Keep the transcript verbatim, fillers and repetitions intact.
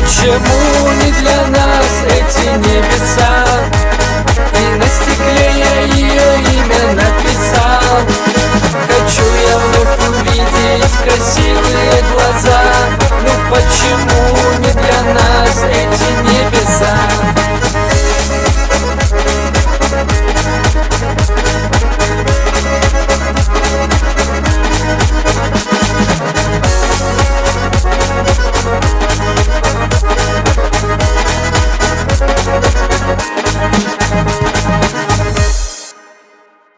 Почему не для нас эти небеса? И на стекле я ее имя написал. Хочу я вновь увидеть красивую